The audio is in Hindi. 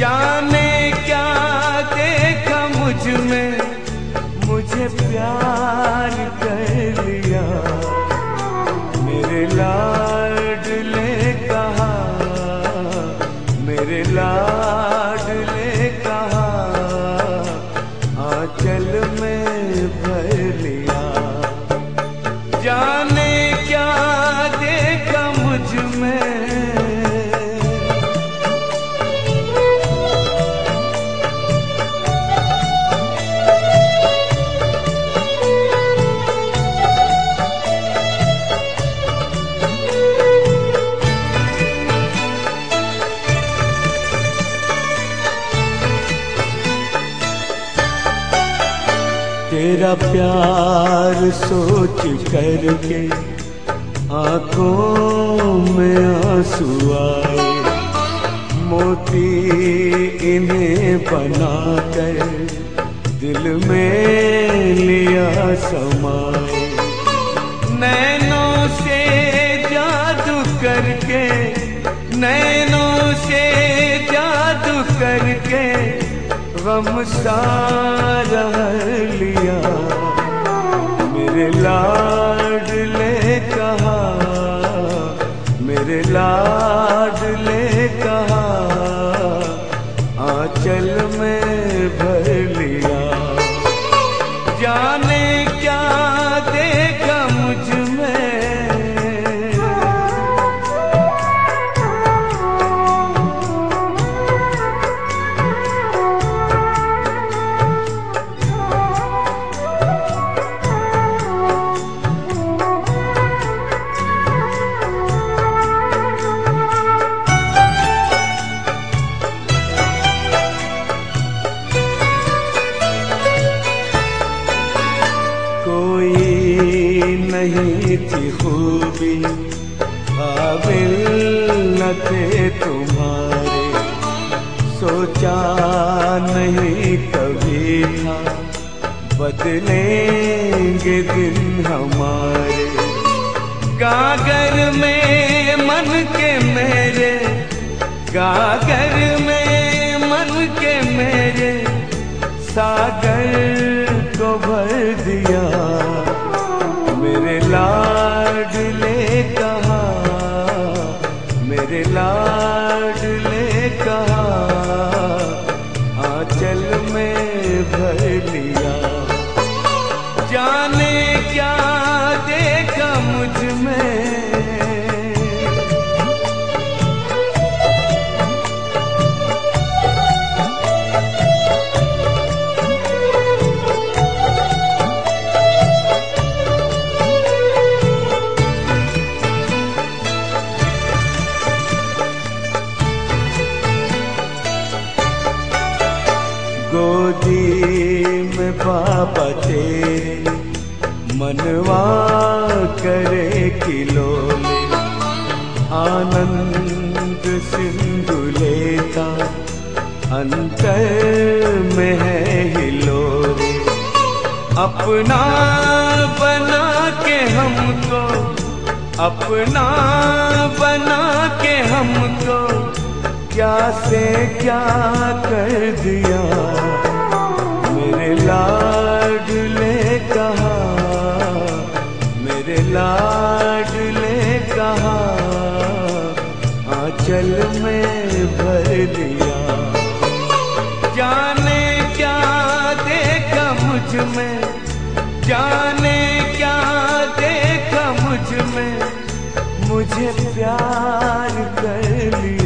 जाने क्या देखा मुझ में, मुझे प्यार कर लिया। मेरे लाडले कहा, मेरे लाडले कहा, आंचल में भर लिया। जाने क्या देखा मुझ में, तेरा प्यार सोच करके आंखों में आंसू आए। मोती इन्हें बनाकर दिल में लिया समाए। नैनों से जादू करके, नैनों से जादू करके गम सारा लिया। मेरे लाडले कहा, मेरे लाडले कहा, आंचल में भर लिया। जाने क्या देखा मुझ में, नहीं थी खूबी काबिल न थे तुम्हारे। सोचा नहीं कभी था बदलेंगे दिन हमारे। गागर में मन के मेरे, गागर में मन के मेरे, सागर को भर दिया। मेरे लाडले कहा, मेरे लाडले कहा, आंचल में भर लिया। जाने क्या देखा मुझ में, गोदी में बाबा तेरे मनवा करे खिलौने। आनंद सिंधु लेता अंतर में है हिलोरे। अपना बना के हमको, अपना बना के हमको, क्या से क्या कर दिया। मेरे लाडले कहा, मेरे लाडले कहा, आंचल में भर दिया। जाने क्या देखा मुझ में, जाने क्या देखा मुझ में, मुझे प्यार कर लिया।